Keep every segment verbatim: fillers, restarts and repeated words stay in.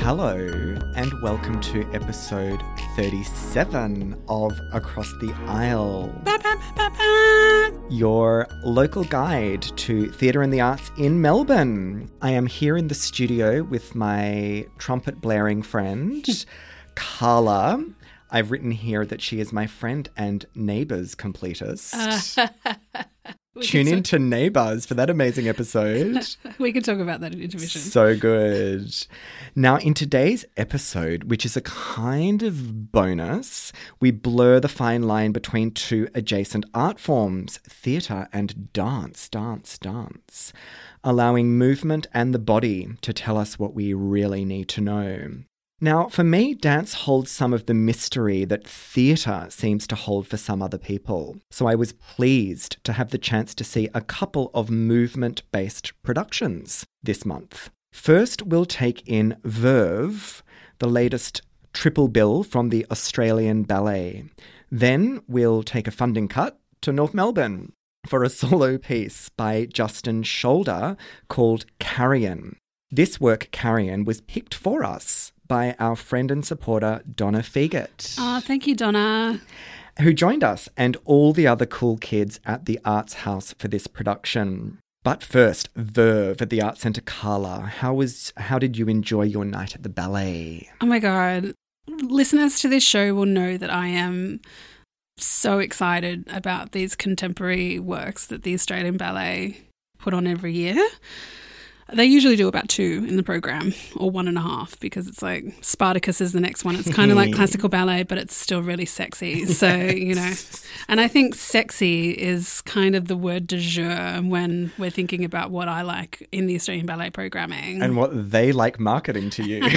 Hello and welcome to episode thirty-seven of Across the Aisle, Ba, ba, ba, ba, ba. your local guide to theatre and the arts in Melbourne. I am here in the studio with my trumpet blaring friend, Carla. I've written here that she is my friend and Neighbours completist. Uh, Tune in to Neighbours for that amazing episode. We can talk about that in intermission. So good. Now, in today's episode, which is a kind of bonus, we blur the fine line between two adjacent art forms, theatre and dance, dance, dance, allowing movement and the body to tell us what we really need to know. Now, for me, dance holds some of the mystery that theatre seems to hold for some other people. So I was pleased to have the chance to see a couple of movement-based productions this month. First, we'll take in Verve, the latest triple bill from the Australian Ballet. Then we'll take a funding cut to North Melbourne for a solo piece by Justin Shoulder called Carrion. This work, Carrion, was picked for us by our friend and supporter, Donna Fegert. Oh, thank you, Donna. Who joined us and all the other cool kids at the Arts House for this production. But first, Verve at the Arts Centre. Carla, how was? How did you enjoy your night at the ballet? Oh my God. Listeners to this show will know that I am so excited about these contemporary works that the Australian Ballet put on every year. They usually do about two in the program, or one and a half, because it's like Spartacus is the next one. It's kind of like classical ballet, but it's still really sexy. So, you know, and I think sexy is kind of the word du jour when we're thinking about what I like in the Australian Ballet programming. And what they like marketing to you.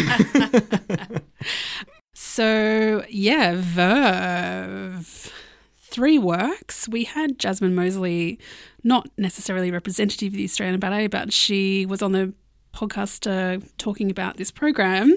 So, yeah, Verve. Three works. We had Jasmine Mosley, not necessarily representative of the Australian Ballet, but she was on the podcast uh, talking about this program.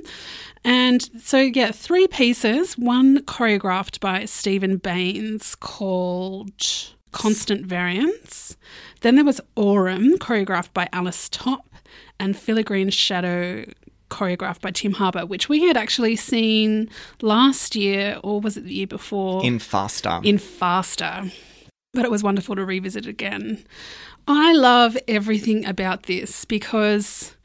And so, yeah, three pieces, one choreographed by Stephen Baines called Constant Variance. Then there was Aurum, choreographed by Alice Topp, and Filigree Shadow, choreographed by Tim Harbour, which we had actually seen last year, or was it the year before? In Faster. In Faster. But it was wonderful to revisit again. I love everything about this because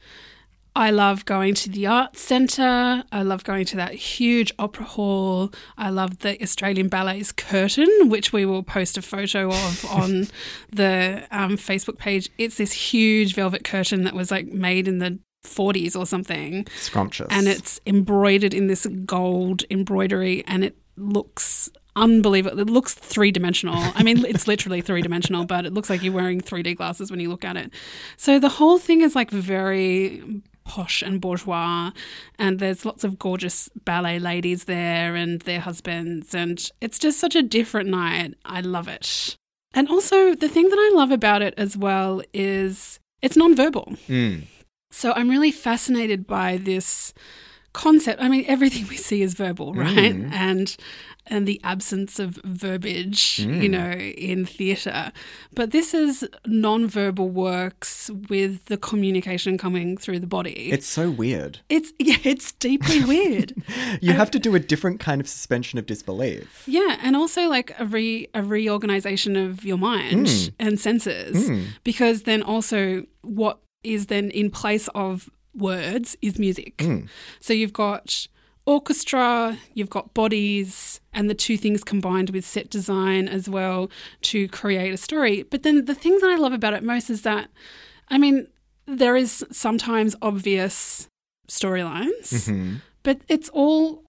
I love going to the Arts Centre. I love going to that huge opera hall. I love the Australian Ballet's curtain, which we will post a photo of on the um, Facebook page. It's this huge velvet curtain that was like made in the forties or something. Scrumptious. And it's embroidered in this gold embroidery and it looks unbelievable. It looks three-dimensional. I mean, it's literally three-dimensional, but it looks like you're wearing three D glasses when you look at it. So the whole thing is like very posh and bourgeois, and there's lots of gorgeous ballet ladies there and their husbands, and it's just such a different night. I love it. And also the thing that I love about it as well is it's non-verbal. Mm. So I'm really fascinated by this concept. I mean, everything we see is verbal, right? Mm. And and the absence of verbiage, Mm. you know, in theatre. But this is non-verbal works with the communication coming through the body. It's so weird. It's yeah, it's deeply weird. You have to do a different kind of suspension of disbelief. Yeah, and also like a re a reorganization of your mind Mm. and senses, Mm. because then also what is then in place of words is music. Mm. So you've got orchestra, you've got bodies, and the two things combined with set design as well to create a story. But then the thing that I love about it most is that, I mean, there is sometimes obvious storylines, Mm-hmm. but it's all,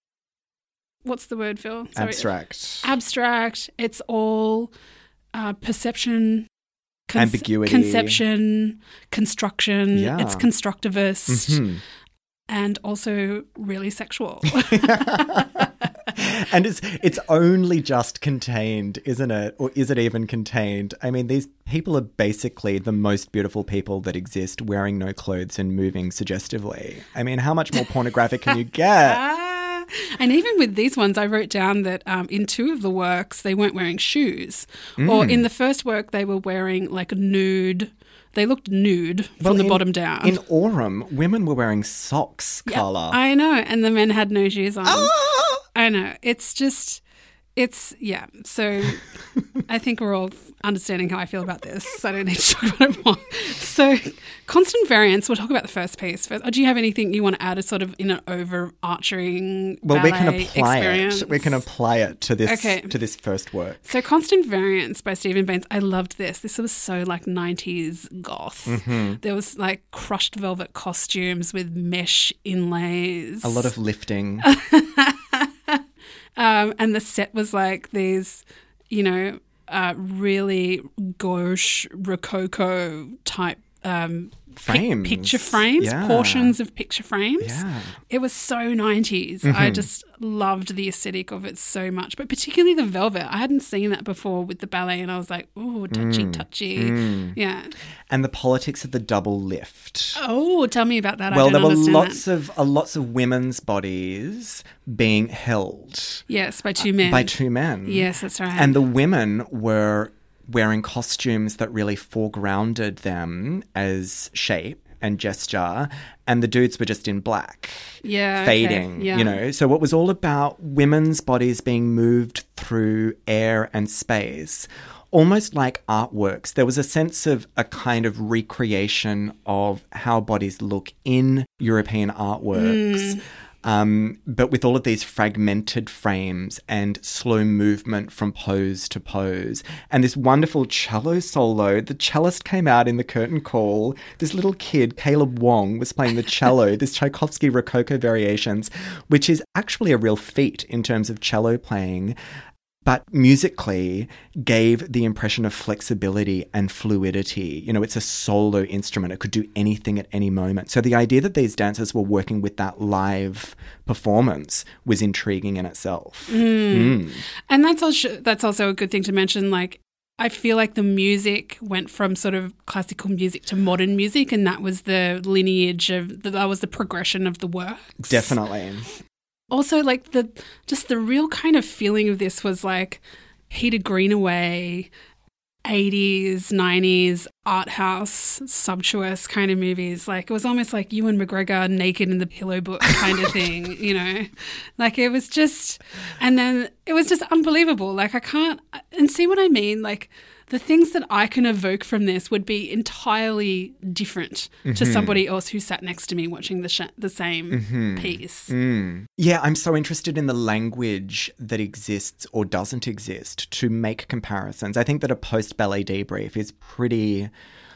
what's the word, Phil? Sorry. Abstract. Abstract. It's all uh, perception, Con- Ambiguity. conception, construction. Yeah. It's constructivist Mhm. and also really sexual. And it's it's only just contained, isn't it? Or is it even contained? I mean, these people are basically the most beautiful people that exist, wearing no clothes and moving suggestively. I mean, how much more pornographic can you get? Ah, And even with these ones, I wrote down that um, in two of the works, they weren't wearing shoes. Mm. Or in the first work, they were wearing like a nude. They looked nude from well, the in, bottom down. In Aurum, women were wearing socks, yeah, Carla. I know. And the men had no shoes on. Ah! I know. It's just, it's, yeah. So I think we're all understanding how I feel about this. So I don't need to talk about it more. So constant variance, we'll talk about the first piece first. Or do you have anything you want to add as sort of in an overarching well, we can ballet apply experience? it. We can apply it to this Okay. to this first work. So constant variance by Stephen Baines. I loved this. This was so like nineties goth. Mm-hmm. There was like crushed velvet costumes with mesh inlays. A lot of lifting. um, and the set was like these, you know, uh, really gauche rococo type um, frames. Pic- picture frames, yeah. portions of picture frames. Yeah. It was so nineties. Mm-hmm. I just loved the aesthetic of it so much, but particularly the velvet. I hadn't seen that before with the ballet, and I was like, "Ooh, touchy, Mm. touchy." Mm. Yeah. And the politics of the double lift. Oh, tell me about that. Well, I don't there were understand lots that. of uh, lots of women's bodies being held Yes, by two men. by two men. Yes, that's right. And the women were wearing costumes that really foregrounded them as shape and gesture, and the dudes were just in black, yeah, fading, okay. yeah. you know. So it was all about women's bodies being moved through air and space, almost like artworks. There was a sense of a kind of recreation of how bodies look in European artworks. Mm. Um, but with all of these fragmented frames and slow movement from pose to pose. And this wonderful cello solo. The cellist came out in the curtain call. This little kid, Caleb Wong, was playing the cello, this Tchaikovsky Rococo Variations, which is actually a real feat in terms of cello playing, but musically gave the impression of flexibility and fluidity. You know, it's a solo instrument. It could do anything at any moment. So the idea that these dancers were working with that live performance was intriguing in itself. Mm. Mm. And that's also, that's also a good thing to mention. Like, I feel like the music went from sort of classical music to modern music, and that was the lineage of, the, that was the progression of the works. Definitely. Also, like the just the real kind of feeling of this was like Peter Greenaway, eighties, nineties art house, sumptuous kind of movies. Like it was almost like Ewan McGregor naked in the pillow book kind of thing, you know? Like it was just, and then it was just unbelievable. Like I can't, and see what I mean? Like the things that I can evoke from this would be entirely different mm-hmm. to somebody else who sat next to me watching the sh- the same mm-hmm. piece. Mm. Yeah, I'm so interested in the language that exists or doesn't exist to make comparisons. I think that a post-ballet debrief is pretty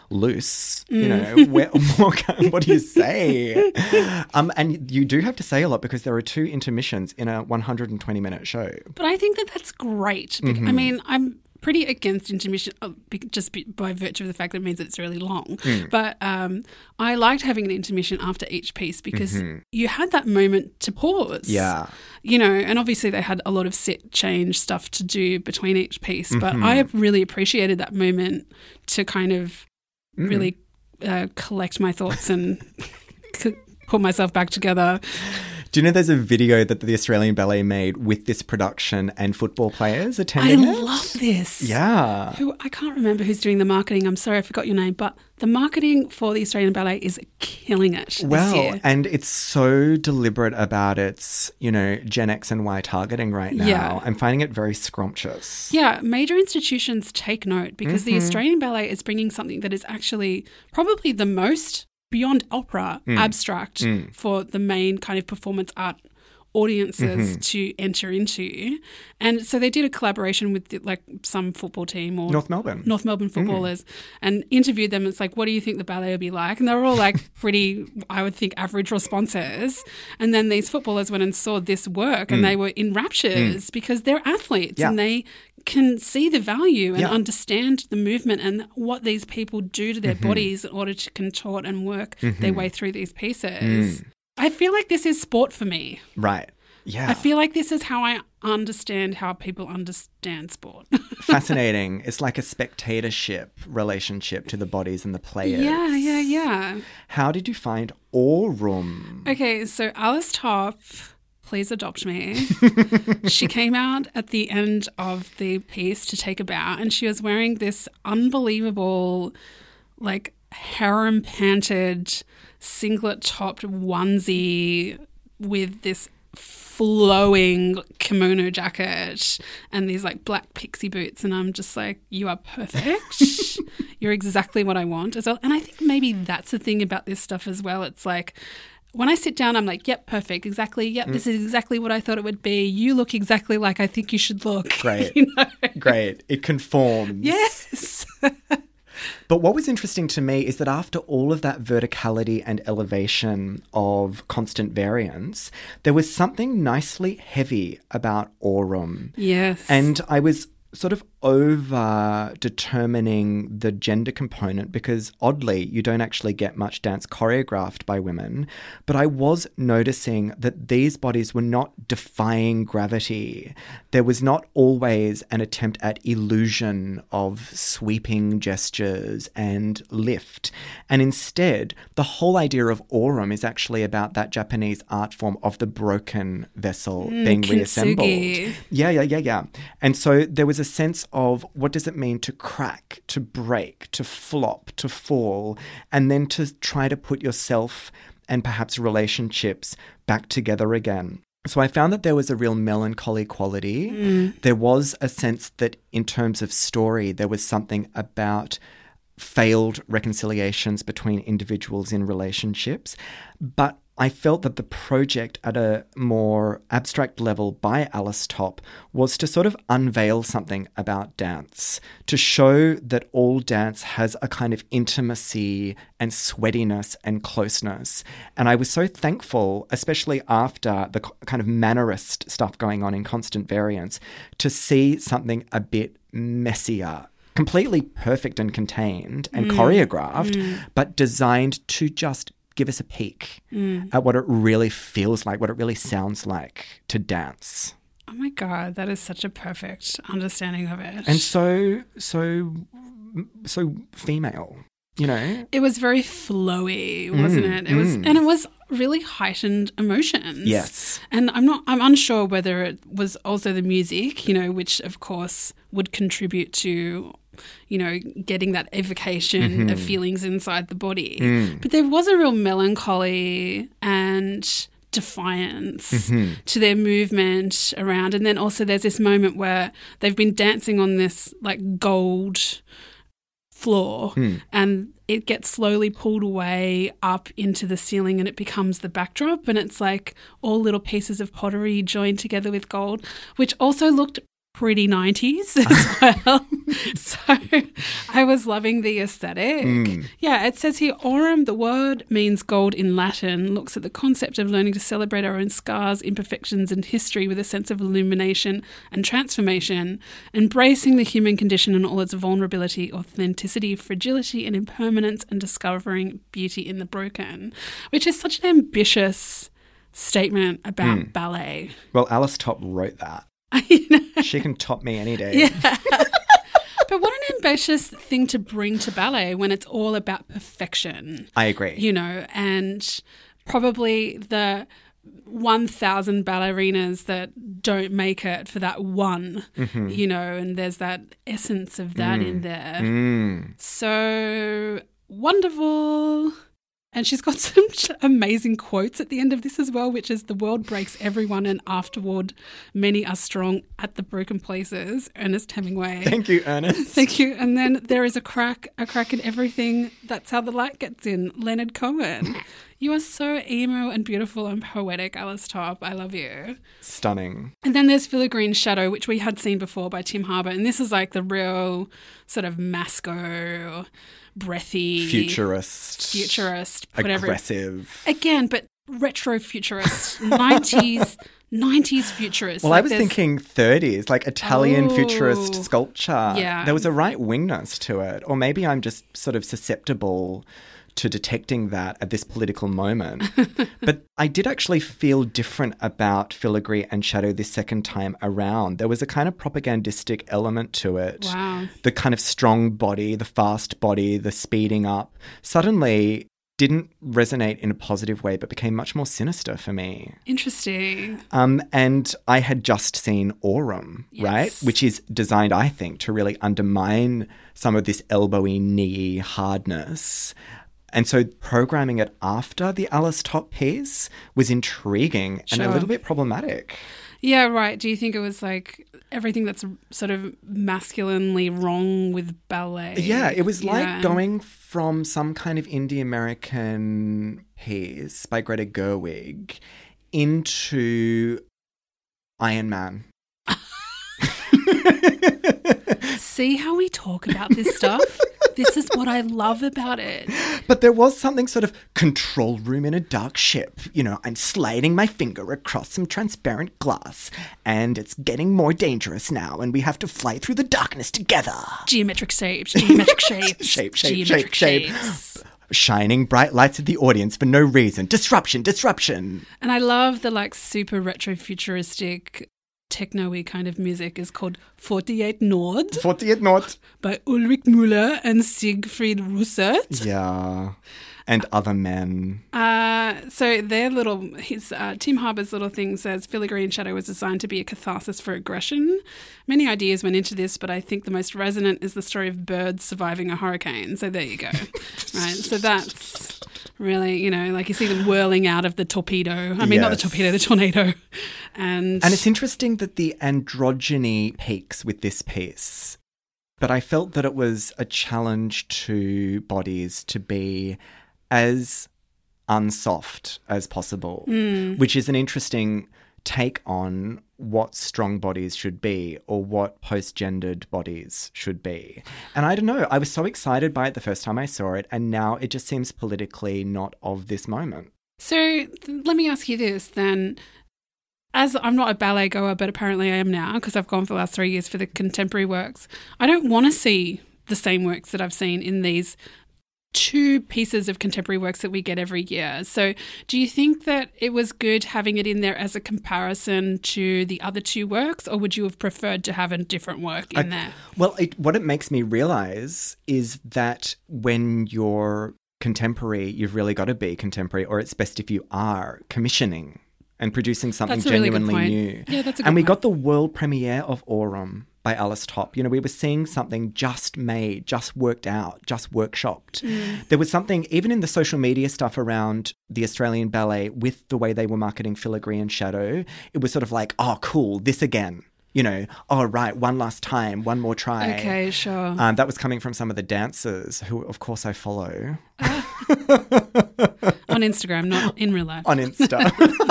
loose, mm. you know, where, what, what do you say? um, and you do have to say a lot because there are two intermissions in a one hundred twenty minute show. But I think that that's great. Mm-hmm. I mean, I'm pretty against intermission just by virtue of the fact that it means that it's really long. Mm. But um, I liked having an intermission after each piece because mm-hmm. you had that moment to pause. Yeah. You know, and obviously they had a lot of set change stuff to do between each piece. Mm-hmm. But I really appreciated that moment to kind of mm. really uh, collect my thoughts and put myself back together. Do you know there's a video that the Australian Ballet made with this production and football players attending I it? I love this. Yeah. Who I can't remember who's doing the marketing. I'm sorry, I forgot your name. But the marketing for the Australian Ballet is killing it well, this year. And it's so deliberate about its, you know, Gen X and Y targeting right now. Yeah. I'm finding it very scrumptious. Yeah, major institutions take note because mm-hmm. the Australian Ballet is bringing something that is actually probably the most beyond opera, mm. abstract mm. for the main kind of performance art audiences mm-hmm. to enter into. And so they did a collaboration with like some football team or North Melbourne. North Melbourne footballers mm. and interviewed them. It's like, what do you think the ballet will be like? And they were all like pretty, I would think, average responses. And then these footballers went and saw this work and mm. they were in raptures mm. because they're athletes yeah. and they can see the value and yeah. understand the movement and what these people do to their mm-hmm. bodies in order to contort and work mm-hmm. their way through these pieces. Mm. I feel like this is sport for me. Right. Yeah. I feel like this is how I understand how people understand sport. Fascinating. It's like a spectatorship relationship to the bodies and the players. Yeah, yeah, yeah. How did you find Aurum? Okay, so Alice Topp please adopt me. She came out at the end of the piece to take a bow, and she was wearing this unbelievable, like, harem-panted, singlet-topped onesie with this flowing kimono jacket and these like black pixie boots, and I'm just like, you are perfect. You're exactly what I want as well. And I think maybe that's the thing about this stuff as well. It's like when I sit down, I'm like, yep, perfect, exactly. Yep, mm. This is exactly what I thought it would be. You look exactly like I think you should look. Great. You know? Great. It conforms. Yes. But what was interesting to me is that after all of that verticality and elevation of constant variance, there was something nicely heavy about Aurum. Yes. And I was sort of over determining the gender component because oddly you don't actually get much dance choreographed by women, but I was noticing that these bodies were not defying gravity. There was not always an attempt at illusion of sweeping gestures and lift, and instead the whole idea of Aurum is actually about that Japanese art form of the broken vessel mm, being kintsugi. reassembled. Yeah, yeah, yeah, yeah. And so there was a sense of what does it mean to crack, to break, to flop, to fall, and then to try to put yourself and perhaps relationships back together again. So I found that there was a real melancholy quality. Mm. There was a sense that in terms of story, there was something about failed reconciliations between individuals in relationships. But I felt that the project at a more abstract level by Alice Topp was to sort of unveil something about dance, to show that all dance has a kind of intimacy and sweatiness and closeness. And I was so thankful, especially after the kind of mannerist stuff going on in Constant Variance, to see something a bit messier, completely perfect and contained and mm. choreographed, mm. but designed to just give us a peek mm. at what it really feels like, what it really sounds like to dance. Oh my God, that is such a perfect understanding of it. And so, so, so female, you know? It was very flowy, wasn't mm, it? It mm. was, and it was really heightened emotions. Yes. And I'm not, I'm unsure whether it was also the music, you know, which of course would contribute to, you know, getting that evocation mm-hmm. of feelings inside the body. Mm. But there was a real melancholy and defiance mm-hmm. to their movement around. And then also there's this moment where they've been dancing on this like gold floor mm. and it gets slowly pulled away up into the ceiling and it becomes the backdrop, and it's like all little pieces of pottery joined together with gold, which also looked pretty nineties as well. So I was loving the aesthetic. Mm. Yeah, it says here, Aurum, the word means gold in Latin, looks at the concept of learning to celebrate our own scars, imperfections and history with a sense of illumination and transformation, embracing the human condition and all its vulnerability, authenticity, fragility and impermanence, and discovering beauty in the broken, which is such an ambitious statement about mm. ballet. Well, Alice Topp wrote that. She can top me any day. Yeah. But what an ambitious thing to bring to ballet when it's all about perfection. I agree. You know, and probably the one thousand ballerinas that don't make it for that one, mm-hmm. you know, and there's that essence of that mm. in there. Mm. So wonderful. And she's got some amazing quotes at the end of this as well, which is the world breaks everyone and afterward many are strong at the broken places. Ernest Hemingway. Thank you, Ernest. Thank you. And then there is a crack, a crack in everything. That's how the light gets in. Leonard Cohen. You are so emo and beautiful and poetic, Alice Topp. I love you. Stunning. And then there's Filigree's Shadow, which we had seen before by Tim Harbour. And this is like the real sort of masco, breathy. Futurist. Futurist. Aggressive. Whatever. Again, but retro futurist. nineties. nineties futurist. Well, like I was thinking thirties, like Italian oh, futurist sculpture. Yeah. There was a right wingness to it. Or maybe I'm just sort of susceptible to detecting that at this political moment. But I did actually feel different about Filigree and Shadow this second time around. There was a kind of propagandistic element to it. Wow. The kind of strong body, the fast body, the speeding up, suddenly didn't resonate in a positive way, but became much more sinister for me. Interesting. Um, and I had just seen Aurum, Yes. right? Which is designed, I think, to really undermine some of this elbowy, knee hardness. And so programming it after the Alice Top piece was intriguing and a Sure. little bit problematic. Yeah, right. Do you think it was like everything that's sort of masculinely wrong with ballet? Yeah, it was like Yeah. going from some kind of indie American piece by Greta Gerwig into Iron Man. See how we talk about this stuff? This is what I love about it. But there was something sort of control room in a dark ship. You know, I'm sliding my finger across some transparent glass and it's getting more dangerous now and we have to fly through the darkness together. Geometric shapes, geometric shapes, Shape, shape, geometric shape, shape. shapes. Shining bright lights at the audience for no reason. Disruption, disruption. And I love the like super retro futuristic techno-y kind of music is called forty-eight Nord forty-eight Nord. by Ulrich Müller and Siegfried Russet. Yeah. And other men. Uh, so their little, his uh, Tim Harbour's little thing says Filigree and Shadow was designed to be a catharsis for aggression. Many ideas went into this, but I think the most resonant is the story of birds surviving a hurricane. So there you go. Right. So that's really, you know, like you see them whirling out of the torpedo. I mean, not the Yes. torpedo, the tornado. And And it's interesting that the androgyny peaks with this piece. But I felt that it was a challenge to bodies to be as unsoft as possible, Mm. which is an interesting take on what strong bodies should be or what post-gendered bodies should be. And I don't know, I was so excited by it the first time I saw it, and now it just seems politically not of this moment. So th- let me ask you this then. As I'm not a ballet goer, but apparently I am now because I've gone for the last three years for the contemporary works. I don't want to see the same works that I've seen in these two pieces of contemporary works that we get every year. So do you think that it was good having it in there as a comparison to the other two works, or would you have preferred to have a different work in I- there? Well, it, what it makes me realise is that when you're contemporary, you've really got to be contemporary, or it's best if you are commissioning and producing something That's a really good genuinely point. new. Yeah, that's a good And we point. got the world premiere of Aurum by Alice Top. You know, we were seeing something just made, just worked out, just workshopped. Mm. There was something, even in the social media stuff around the Australian ballet, with the way they were marketing Filigree and Shadow, it was sort of like, oh, cool, this again. You know, oh, right, one last time, one more try. Okay, sure. Um, that was coming from some of the dancers, who, of course, I follow On Instagram, not in real life. on Insta.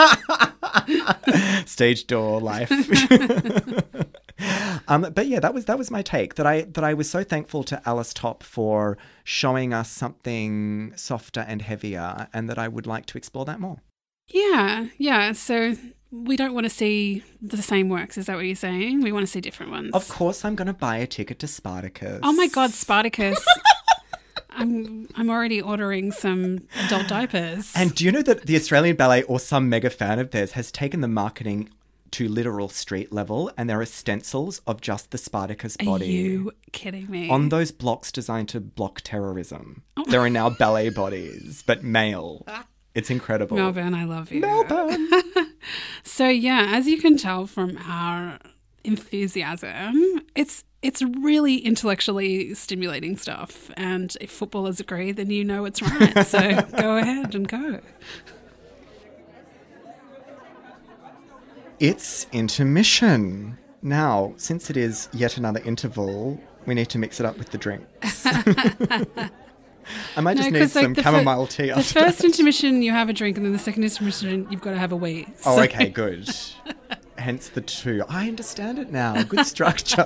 Stage door life. um, but yeah, that was that was my take. That I that I was so thankful to Alice Top for showing us something softer and heavier, and that I would like to explore that more. Yeah, yeah. So we don't want to see the same works. Is that what you're saying? We want to see different ones. Of course, I'm going to buy a ticket to Spartacus. Oh my God, Spartacus. I'm I'm already ordering some adult diapers. And do you know that the Australian Ballet, or some mega fan of theirs, has taken the marketing to literal street level, and there are stencils of just the Spartacus Are body you kidding me? on those blocks designed to block terrorism. There are now ballet bodies, but male. It's incredible. Melbourne, I love you. Melbourne. So yeah, as you can tell from our enthusiasm, it's it's really intellectually stimulating stuff. And if footballers agree, then you know it's right. So go ahead and go. It's intermission. Now, since it is yet another interval, we need to mix it up with the drinks. I might just No, need 'cause, like, some the fir- chamomile tea The after first that. intermission you have a drink, and then the second intermission you've got to have a wee. Oh, So- okay, good. Hence the two. I understand it now. Good structure.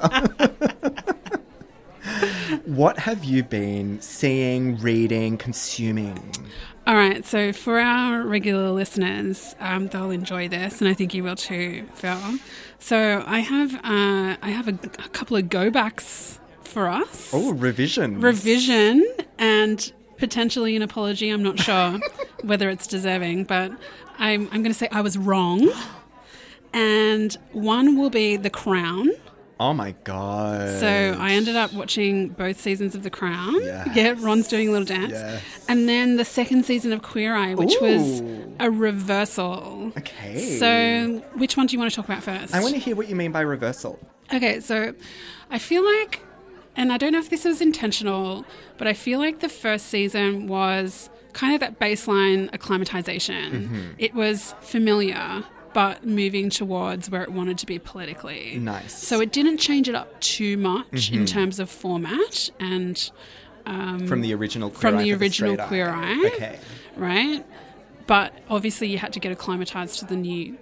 What have you been seeing, reading, consuming? All right, so for our regular listeners, um, they'll enjoy this, and I think you will too, Phil. So I have uh, I have a, a couple of go backs for us. Oh, revision. Revision and potentially an apology. I'm not sure whether it's deserving, but I'm I'm going to say I was wrong. And one will be The Crown Oh my God. So I ended up watching both seasons of The Crown. Yes. Yeah, Ron's doing a little dance. Yes. And then the second season of Queer Eye, which Ooh. was a reversal. Okay. So which one do you want to talk about first? I want to hear what you mean by reversal. Okay, so I feel like, and I don't know if this was intentional, but I feel like the first season was kind of that baseline acclimatization. Mm-hmm. It was familiar, but moving towards where it wanted to be politically. Nice. So it didn't change it up too much Mm-hmm. in terms of format and um, From the original Queer from Eye the for original Straight Queer Eye. Eye. Okay. Right? But obviously you had to get acclimatized to the new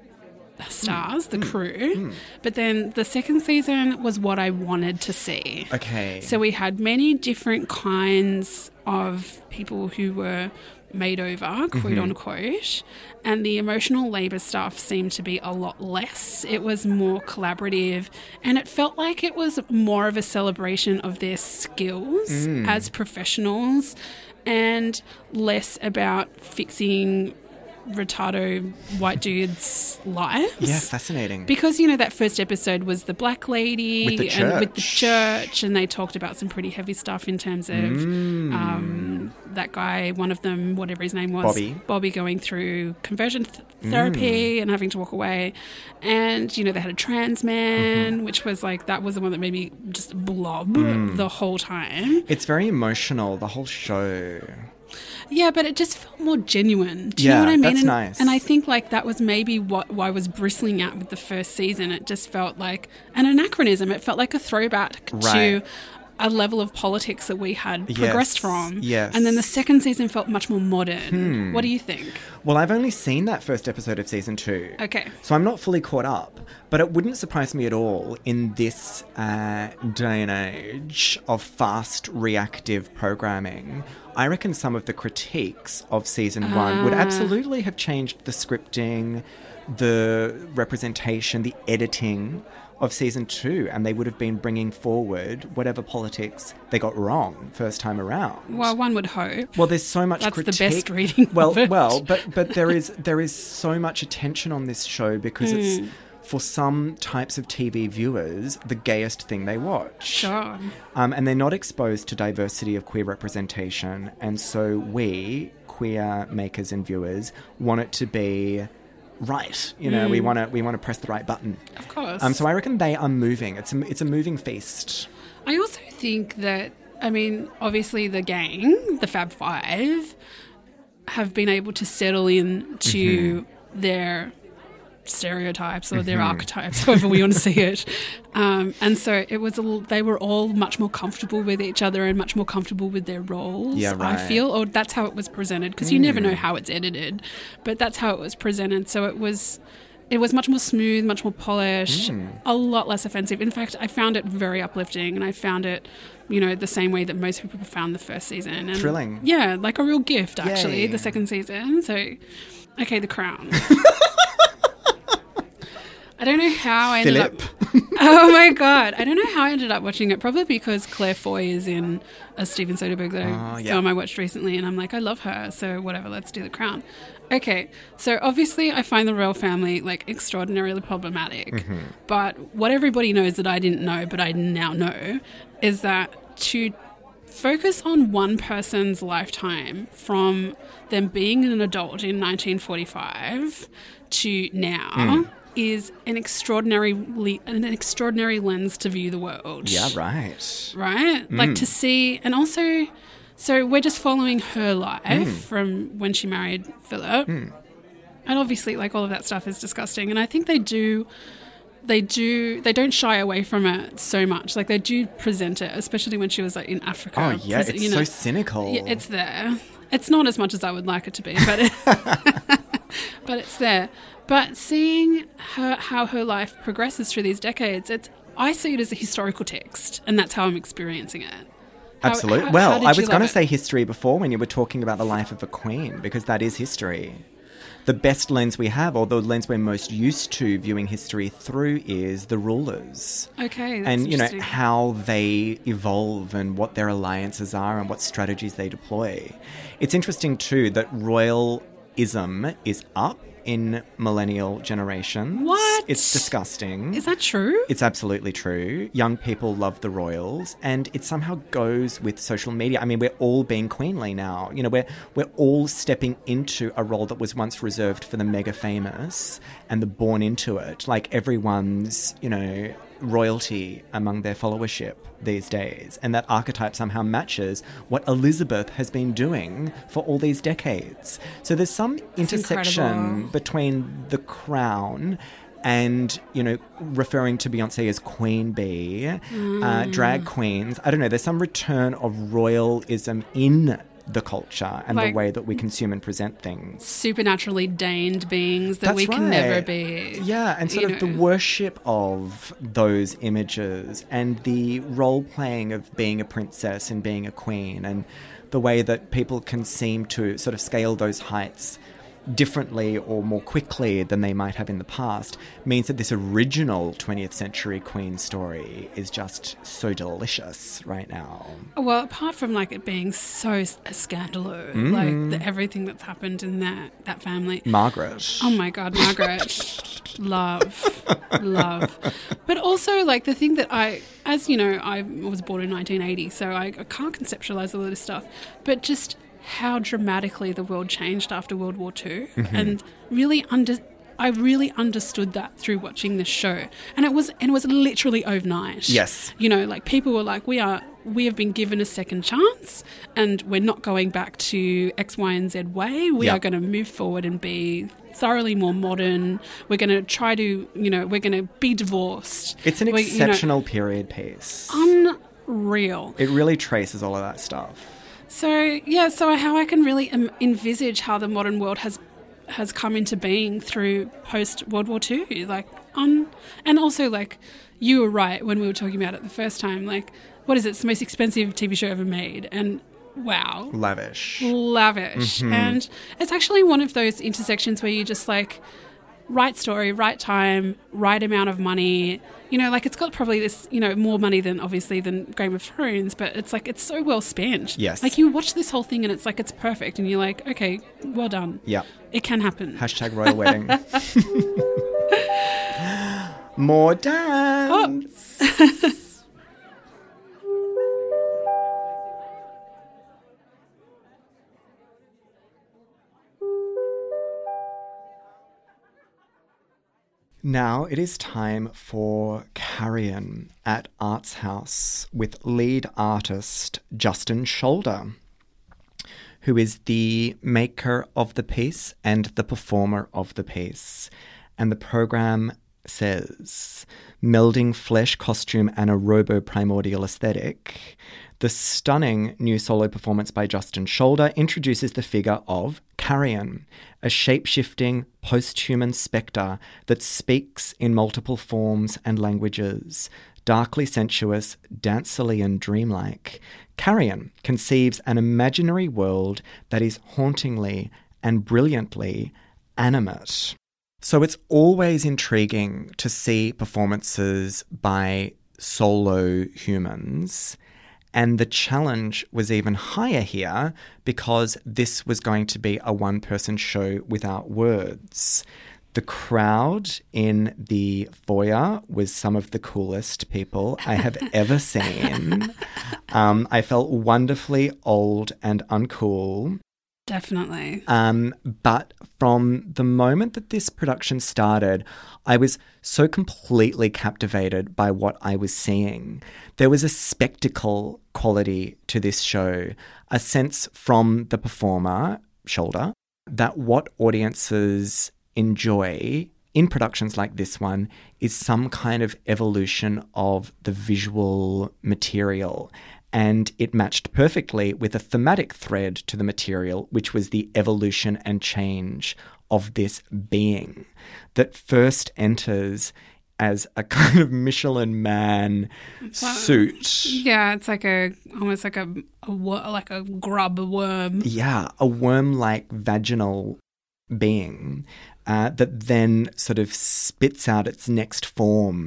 stars, the crew. But then the second season was what I wanted to see. Okay. So we had many different kinds of people who were made over, quote unquote, and the emotional labour stuff seemed to be a lot less. It was more collaborative, and it felt like it was more of a celebration of their skills as professionals and less about fixing retardo white dudes' lives. Yeah, fascinating. Because, you know, that first episode was the black lady With the and with the church. church, and they talked about some pretty heavy stuff in terms of Mm. um, that guy, one of them, whatever his name was, Bobby. Bobby going through conversion th- therapy and having to walk away. And, you know, they had a trans man, Mm-hmm. which was like, that was the one that made me just blob Mm. the whole time. It's very emotional, the whole show. Yeah, but it just felt more genuine. Do you Yeah, know what I mean? that's and, nice. and I think like that was maybe what, what I was bristling at with the first season. It just felt like an anachronism. It felt like a throwback Right. to a level of politics that we had Yes, progressed from. yes. And then the second season felt much more modern. What do you think? Well, I've only seen that first episode of season two. Okay. So I'm not fully caught up, but it wouldn't surprise me at all in this uh, day and age of fast reactive programming. I reckon some of the critiques of season one would absolutely have changed the scripting, the representation, the editing of season two, and they would have been bringing forward whatever politics they got wrong first time around. Well, one would hope. Well, there's so much That's the critique. best reading Well, of it. well, but but there is there is so much attention on this show because Hmm. it's for some types of T V viewers the gayest thing they watch. Sure. Um, and they're not exposed to diversity of queer representation, and so we queer makers and viewers want it to be right. You know, we want to we want to press the right button. Of course. Um, so I reckon they are moving. It's a, it's a moving feast. I also think that, I mean, obviously the gang, the Fab Five, have been able to settle in to Mm-hmm. their stereotypes or their archetypes, however we want to see it. Um, and so it was, a, they were all much more comfortable with each other and much more comfortable with their roles, Yeah, I right. feel. Or that's how it was presented, because you never know how it's edited, but that's how it was presented. So it was... It was much more smooth, much more polished, a lot less offensive. In fact, I found it very uplifting, and I found it, you know, the same way that most people found the first season. And Thrilling. Yeah, like a real gift, actually, Yay. the second season. So, okay, The Crown. I don't know how I ended Philip. up... Oh, my God. I don't know how I ended up watching it. Probably because Claire Foy is in a Steven Soderbergh that I, Oh, yeah. film I watched recently, and I'm like, I love her, so whatever, let's do The Crown. Okay, so obviously I find the royal family like extraordinarily problematic, Mm-hmm. but what everybody knows that I didn't know, but I now know, is that to focus on one person's lifetime from them being an adult in nineteen forty-five to now Mm. is an extraordinary le- an extraordinary lens to view the world. Yeah, right. Right? Like to see, and also, so we're just following her life from when she married Philip. And obviously, like, all of that stuff is disgusting. And I think they do, they do, they don't shy away from it so much. Like, they do present it, especially when she was, like, in Africa. Oh, yeah, Pres- it's you know, so cynical. yeah, it's there. It's not as much as I would like it to be, but it, but it's there. But seeing her, how her life progresses through these decades, it's, I see it as a historical text, and that's how I'm experiencing it. How- Absolutely. how- well, how did I you was going to love it? say history before when you were talking about the life of a queen, because that is history. The best lens we have, or the lens we're most used to viewing history through, is the rulers. Okay, that's And, you know, interesting. how they evolve and what their alliances are and what strategies they deploy. It's interesting, too, that royalism is up in millennial generations. What? It's disgusting. Is that true? It's absolutely true. Young people love the royals, and it somehow goes with social media. I mean, we're all being queenly now. You know, we're we're all stepping into a role that was once reserved for the mega famous and the born into it. Like everyone's, you know, royalty among their followership these days, and that archetype somehow matches what Elizabeth has been doing for all these decades. So there's some That's intersection incredible. between the crown and, you know, referring to Beyonce as Queen Bee, Mm. uh, drag queens. I don't know, there's some return of royalism in the culture and Like- the way that we consume and present things. Supernaturally deigned beings that That's we can right. never be. Yeah, and sort you of the know. worship of those images and the role playing of being a princess and being a queen, and the way that people can seem to sort of scale those heights differently or more quickly than they might have in the past means that this original twentieth century queen story is just so delicious right now. Well, apart from like it being so s- a scandalous, Mm. like the, everything that's happened in that that family. Margaret. Oh my God, Margaret. love, love. But also, like, the thing that I, as you know, I was born in nineteen eighty, so I, I can't conceptualize all of this stuff. But just how dramatically the world changed after World War Two, Mm-hmm. and really under. I really understood that through watching this show, and it was and it was literally overnight. Yes. You know, like people were like, we are we have been given a second chance, and we're not going back to X, Y, and Z way. We Yep. are going to move forward and be thoroughly more modern. We're going to try to, you know, we're going to be divorced. It's an We- you know, exceptional period piece. unreal. It really traces all of that stuff. So yeah, so how I can really em- envisage how the modern world has has come into being through post World War Two, like on, and also like you were right when we were talking about it the first time. Like, what is it? It's the most expensive T V show ever made, and wow, Lavish. lavish. And it's actually one of those intersections where you just like right story, right time, right amount of money. You know, like it's got probably this, you know, more money than obviously than Game of Thrones, but it's like it's so well spent. Yes. Like you watch this whole thing and it's like it's perfect, and you're like, okay, well done. Yeah. It can happen. Hashtag royal wedding. More dance. Now it is time for Carrion at Arts House with lead artist Justin Shoulder, who is the maker of the piece and the performer of the piece. And the program says, melding flesh, costume, and a robo-primordial aesthetic, the stunning new solo performance by Justin Shoulder introduces the figure of Carrion, a shape-shifting, post-human spectre that speaks in multiple forms and languages. Darkly sensuous, dancily and dreamlike, Carrion conceives an imaginary world that is hauntingly and brilliantly animate. So it's always intriguing to see performances by solo humans. And the challenge was even higher here because this was going to be a one-person show without words. The crowd in the foyer was some of the coolest people I have ever seen. Um, I felt wonderfully old and uncool. Definitely. Um, but from the moment that this production started, I was so completely captivated by what I was seeing. There was a spectacle quality to this show, a sense from the performer, Shoulder, that what audiences enjoy in productions like this one is some kind of evolution of the visual material. And it matched perfectly with a thematic thread to the material, which was the evolution and change of this being that first enters as a kind of Michelin Man suit. Yeah, it's like a almost like a, a wor- like a grub worm. Yeah, a worm-like vaginal being uh, that then sort of spits out its next form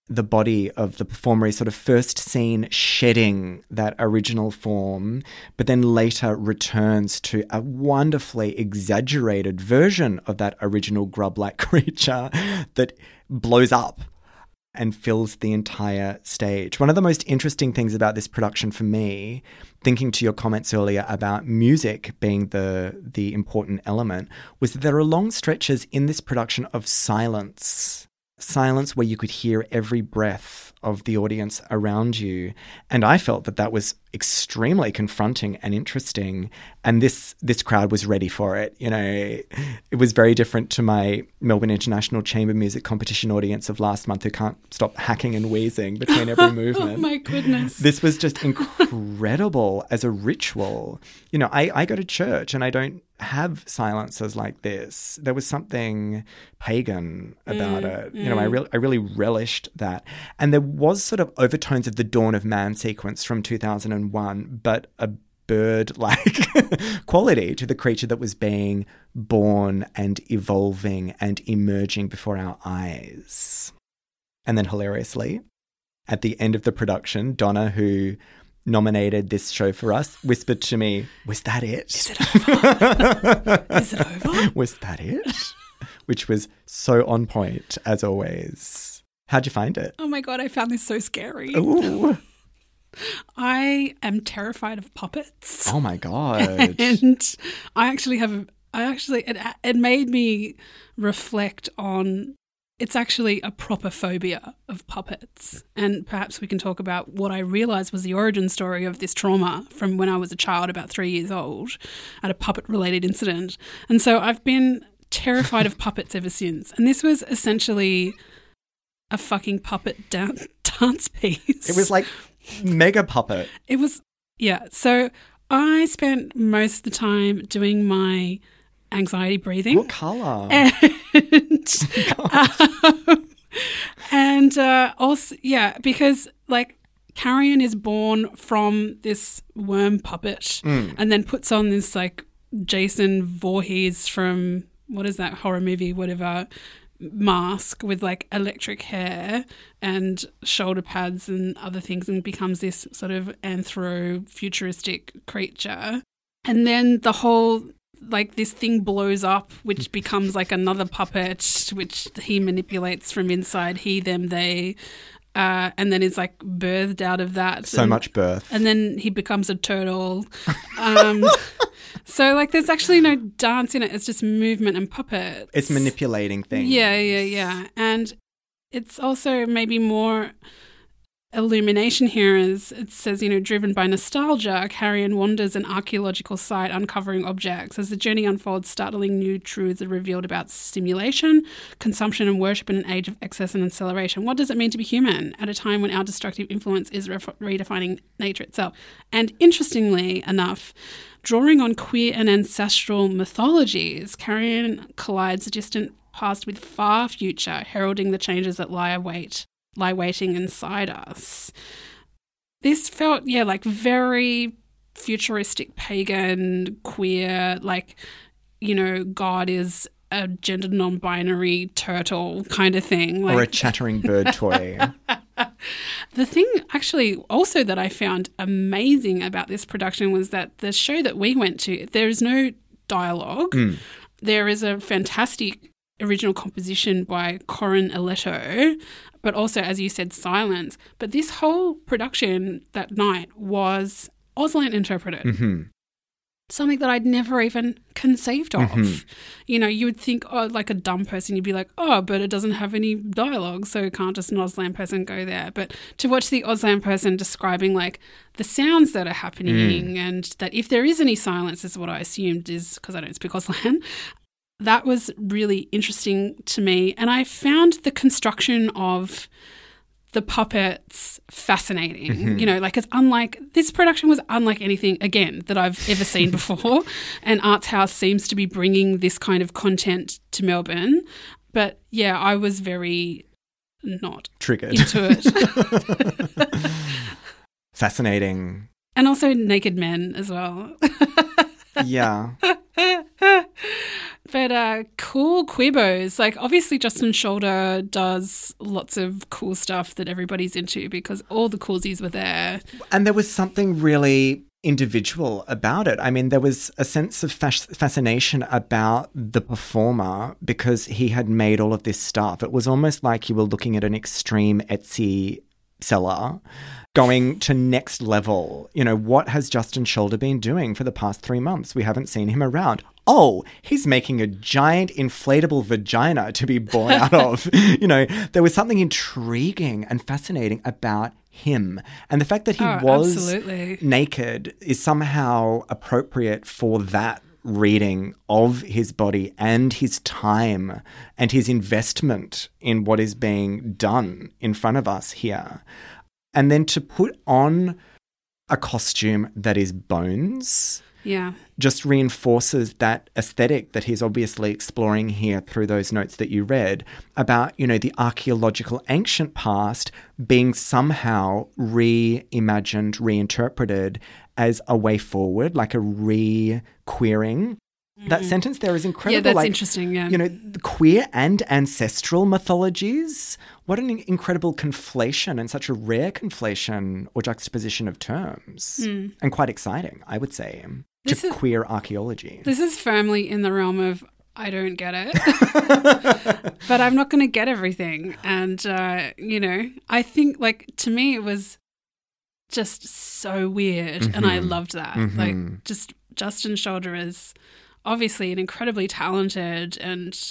the body of the performer is sort of first seen shedding that original form, but then later returns to a wonderfully exaggerated version of that original grub-like creature that blows up and fills the entire stage. One of the most interesting things about this production for me, thinking to your comments earlier about music being the the important element, was that there are long stretches in this production of silence. Silence where you could hear every breath of the audience around you. And I felt that that was extremely confronting and interesting. And this this crowd was ready for it. You know, it was very different to my Melbourne International Chamber Music Competition audience of last month who can't stop hacking and wheezing between every movement. Oh my goodness. This was just incredible as a ritual. You know, I, I go to church and I don't have silences like this. There was something pagan about mm, it. You mm. know, I, re- I really relished that. And there was sort of overtones of the Dawn of Man sequence from two thousand one, but a bird-like quality to the creature that was being born and evolving and emerging before our eyes. And then hilariously, at the end of the production, Donna, who nominated this show for us, whispered to me, "Was that it? Is it over? Is it over? Was that it?" Which was so on point, as always. How'd you find it? Oh my God, I found this so scary. Ooh. I am terrified of puppets. Oh my God. And I actually have, I actually, it, it made me reflect on, it's actually a proper phobia of puppets. And perhaps we can talk about what I realised was the origin story of this trauma from when I was a child, about three years old, at a puppet-related incident. And so I've been terrified of puppets ever since. And this was essentially a fucking puppet dan- dance piece. It was like mega puppet. It was, yeah. So I spent most of the time doing my anxiety breathing. What colour? And, um, and uh, also, yeah, because like Carrion is born from this worm puppet mm. and then puts on this like Jason Voorhees from, what is that horror movie, whatever, mask with like electric hair and shoulder pads and other things and becomes this sort of anthro-futuristic creature. And then the whole, like this thing blows up, which becomes like another puppet, which he manipulates from inside, he, them, they, uh, and then is like birthed out of that. So and, much birth. And then he becomes a turtle. Um, so like there's actually no dance in it. It's just movement and puppets. It's manipulating things. Yeah, yeah, yeah. And it's also maybe more illumination here, as it says, you know, driven by nostalgia, Carrion wanders an archaeological site uncovering objects. As the journey unfolds, startling new truths are revealed about stimulation, consumption and worship in an age of excess and acceleration. What does it mean to be human at a time when our destructive influence is re- redefining nature itself? And interestingly enough, drawing on queer and ancestral mythologies, Carrion collides the distant past with far future, heralding the changes that lie await. lie waiting inside us. This felt, yeah, like very futuristic, pagan, queer, like, you know, God is a gender non-binary turtle kind of thing. Like, or a chattering bird toy. The thing actually also that I found amazing about this production was that the show that we went to, there is no dialogue. Mm. There is a fantastic original composition by Corin Aletto, but also, as you said, silence. But this whole production that night was Auslan interpreted. Mm-hmm. Something that I'd never even conceived of. Mm-hmm. You know, you would think, oh, like a dumb person, you'd be like, oh, but it doesn't have any dialogue, so can't just an Auslan person go there. But to watch the Auslan person describing like the sounds that are happening mm. and that if there is any silence, is what I assumed is, because I don't speak Auslan, that was really interesting to me. And I found the construction of the puppets fascinating. Mm-hmm. You know, like it's unlike, this production was unlike anything, again, that I've ever seen before. And Arts House seems to be bringing this kind of content to Melbourne. But yeah, I was very not triggered into it. Fascinating. And also naked men as well. Yeah. But uh, cool quibos. Like, obviously, Justin Shoulder does lots of cool stuff that everybody's into because all the coolsies were there. And there was something really individual about it. I mean, there was a sense of fas- fascination about the performer because he had made all of this stuff. It was almost like you were looking at an extreme Etsy seller going to next level. You know, what has Justin Shoulder been doing for the past three months? We haven't seen him around. Oh, he's making a giant inflatable vagina to be born out of. You know, there was something intriguing and fascinating about him. And the fact that he oh, was absolutely. naked is somehow appropriate for that reading of his body and his time and his investment in what is being done in front of us here. And then to put on a costume that is bones yeah, just reinforces that aesthetic that he's obviously exploring here through those notes that you read about, you know, the archaeological ancient past being somehow reimagined, reinterpreted as a way forward, like a re-queering. Mm. That sentence there is incredible. Yeah, that's like, interesting, yeah. You know, the queer and ancestral mythologies. What an incredible conflation and such a rare conflation or juxtaposition of terms. Mm. And quite exciting, I would say, this to is, queer archaeology. This is firmly in the realm of I don't get it, but I'm not going to get everything. And, uh, you know, I think, like, to me it was just so weird mm-hmm. and I loved that. Mm-hmm. Like, just Justin Shoulder is obviously an incredibly talented and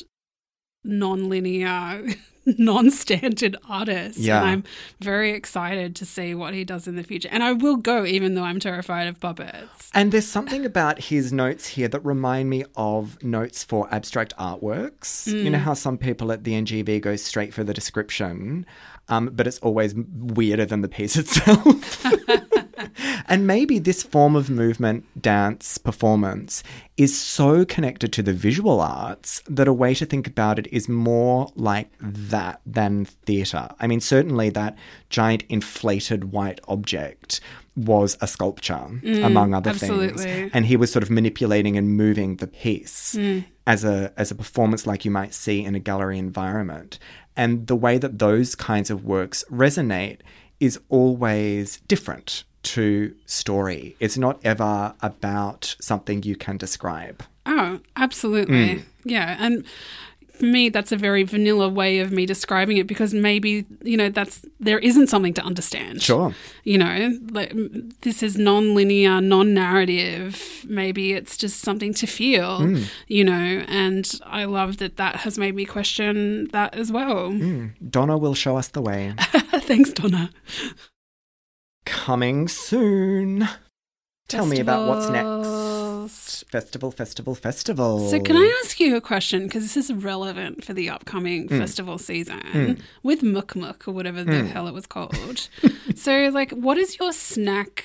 non-linear, non-standard artist. Yeah. And I'm very excited to see what he does in the future. And I will go even though I'm terrified of puppets. And there's something about his notes here that remind me of notes for abstract artworks. Mm. You know how some people at the N G V go straight for the description, um, but it's always weirder than the piece itself. And maybe this form of movement, dance, performance is so connected to the visual arts that a way to think about it is more like that than theatre. I mean, certainly that giant inflated white object was a sculpture, mm, among other absolutely. things. And he was sort of manipulating and moving the piece mm. as a as a performance like you might see in a gallery environment. And the way that those kinds of works resonate is always different to story. It's not ever about something you can describe. Oh, absolutely. Mm. Yeah. And for me, that's a very vanilla way of me describing it because maybe, you know, that's there isn't something to understand. Sure. You know, like this is non-linear, non-narrative. Maybe it's just something to feel, mm. you know, and I love that that has made me question that as well. Mm. Donna will show us the way. Thanks, Donna. Coming soon. Tell Festivals. me about what's next. Festival, festival, festival. So can I ask you a question? Because this is relevant for the upcoming mm. festival season mm. with Muk Muk or whatever the mm. hell it was called. So, like, what is your snack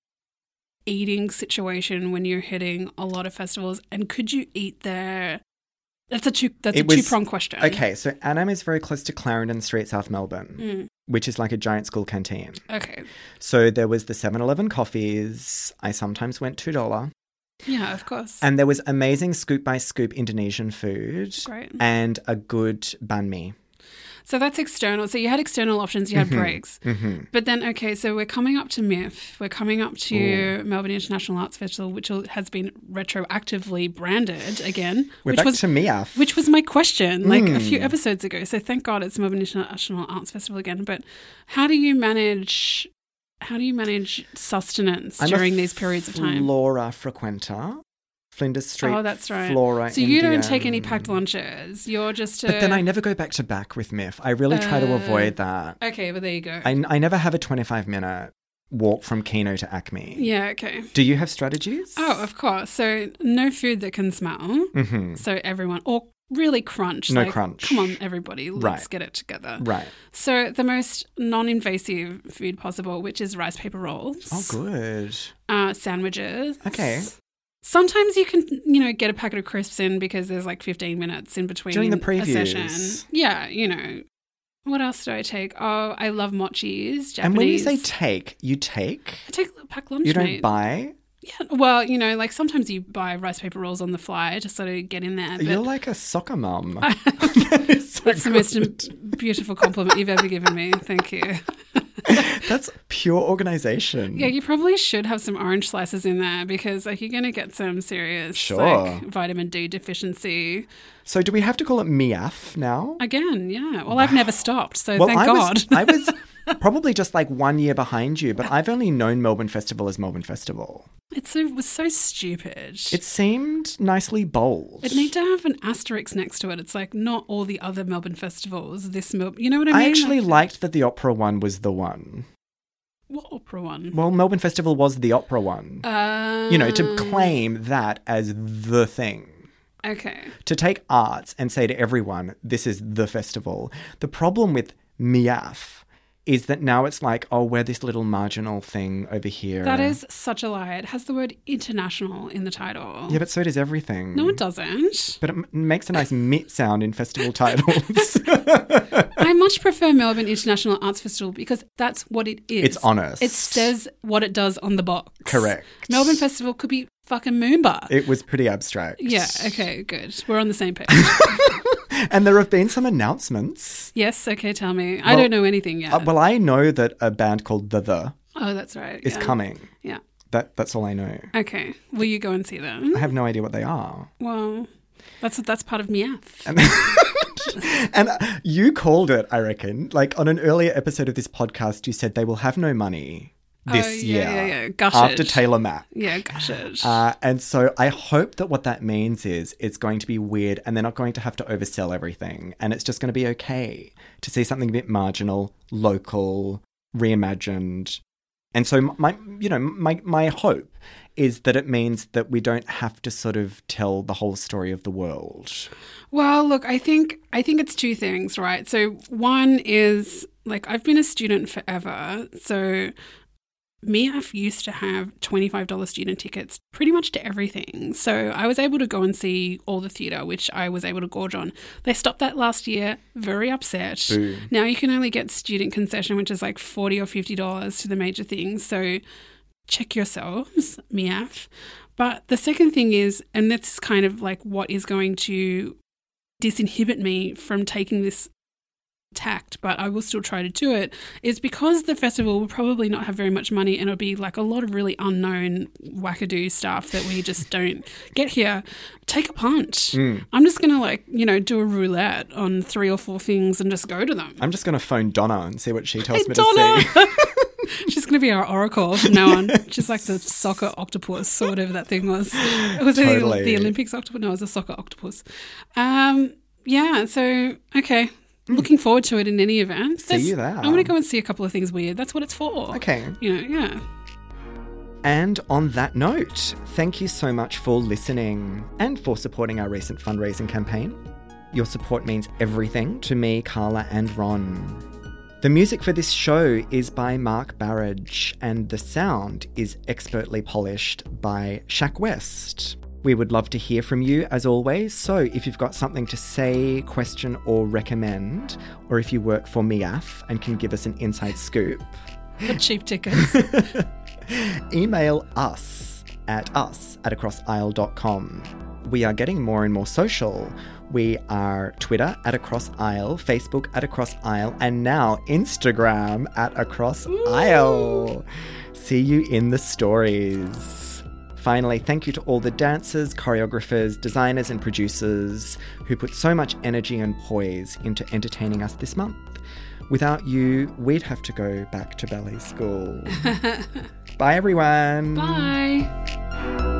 eating situation when you're hitting a lot of festivals? And could you eat there? That's a two, that's it a was, two-pronged question. Okay, so Annam is very close to Clarendon Street, South Melbourne, mm. which is like a giant school canteen. Okay. So there was the seven eleven coffees. I sometimes went two dollars. Yeah, of course. And there was amazing scoop-by-scoop Indonesian food. Great. And a good banh mi. So that's external. So you had external options, you had mm-hmm. breaks. Mm-hmm. But then, okay, so we're coming up to M I F. We're coming up to Ooh. Melbourne International Arts Festival, which has been retroactively branded again. We're which back was, to M I F. Which was my question, like mm. a few episodes ago. So thank God it's Melbourne International Arts Festival again. But how do you manage... How do you manage sustenance I'm during these periods of time? Flora frequenter. Flinders Street. Oh, that's right. Flora. So you Indian. don't take any packed lunches. You're just. A... But then I never go back to back with M I F. I really try uh, to avoid that. Okay, well there you go. I, I never have a twenty-five minute walk from Kino to Acme. Yeah. Okay. Do you have strategies? Oh, of course. So no food that can smell. Mm-hmm. So everyone or really crunch. No like, crunch. Come on, everybody. Let's right. get it together. Right. So the most non-invasive food possible, which is rice paper rolls. Oh, good. Uh, sandwiches. Okay. Sometimes you can, you know, get a packet of crisps in because there's like fifteen minutes in between during the a previews. session. Yeah, you know. What else do I take? Oh, I love mochis, Japanese. And when you say take, you take? I take a little pack lunch, You don't mate. buy? Yeah, well, you know, like sometimes you buy rice paper rolls on the fly to sort of get in there. But You're like a soccer mum. That is so that's the most good. beautiful compliment you've ever given me. Thank you. That's pure organisation. Yeah, you probably should have some orange slices in there because like you're going to get some serious Sure. like vitamin D deficiency. So do we have to call it M I A F now? Again, yeah. Well, I've never stopped, so Well, thank I God. was, I was probably just like one year behind you, but I've only known Melbourne Festival as Melbourne Festival. It's so, it was so stupid. It seemed nicely bold. It need to have an asterisk next to it. It's like not all the other Melbourne festivals. This Mel, you know what I mean? I actually Like, liked that the opera one was the one. what opera one? Well, Melbourne Festival was the opera one. Uh, You know, to claim that as the thing. Okay. To take arts and say to everyone, this is the festival. The problem with M I A F is that now it's like, oh, we're this little marginal thing over here. That is such a lie. It has the word international in the title. Yeah, but so does everything. No, it doesn't. But it m- makes a nice mit sound in festival titles. I much prefer Melbourne International Arts Festival because that's what it is. It's honest. It says what it does on the box. Correct. Melbourne Festival could be fucking Moomba. It was pretty abstract. Yeah, okay, good. We're on the same page. And there have been some announcements. Yes, okay, tell me. I Well, don't know anything yet. Uh, well, I know that a band called The The oh, that's right. is yeah. coming. Yeah. That That's all I know. Okay. Will you go and see them? I have no idea what they are. Well, that's that's part of M I A F. And, and you called it, I reckon. Like on an earlier episode of this podcast, you said they will have no money this Oh, yeah, year yeah, yeah. Gush after it. Taylor Mack. Yeah, gosh it. Uh, and so I hope that what that means is it's going to be weird and they're not going to have to oversell everything. And it's just going to be okay to see something a bit marginal, local, reimagined. And so my, you know, my, my hope is that it means that we don't have to sort of tell the whole story of the world. Well, look, I think I think it's two things, right? So one is like I've been a student forever, so M I A F used to have twenty-five dollars student tickets pretty much to everything. So I was able to go and see all the theatre, which I was able to gorge on. They stopped that last year, very upset. Boo. Now you can only get student concession, which is like forty dollars or fifty dollars to the major things. So check yourselves, M I A F. But the second thing is, and that's kind of like what is going to disinhibit me from taking this tact, but I will still try to do it, is because the festival will probably not have very much money and it'll be like a lot of really unknown wackadoo stuff that we just don't get here. Take a punt. Mm. I'm just going to like, you know, do a roulette on three or four things and just go to them. I'm just going to phone Donna and see what she tells Hey, me Donna! to see. She's going to be our oracle from now on. She's like the soccer octopus or whatever that thing was. It was Totally. the, the Olympics octopus? No, it was a soccer octopus. Um, yeah, so, okay. Looking forward to it in any event. See you there. I want to go and see a couple of things weird. That's what it's for. Okay. You know, yeah. And on that note, thank you so much for listening and for supporting our recent fundraising campaign. Your support means everything to me, Carla, and Ron. The music for this show is by Mark Barrage, and the sound is expertly polished by Shaq West. We would love to hear from you, as always, so if you've got something to say, question, or recommend, or if you work for M I A F and can give us an inside scoop, For cheap tickets. email us at us at across aisle dot com. We are getting more and more social. We are Twitter at Across Aisle, Facebook at Across Aisle, and now Instagram at Across Aisle. See you in the stories. Finally, thank you to all the dancers, choreographers, designers, and producers who put so much energy and poise into entertaining us this month. Without you, we'd have to go back to ballet school. Bye, everyone. Bye.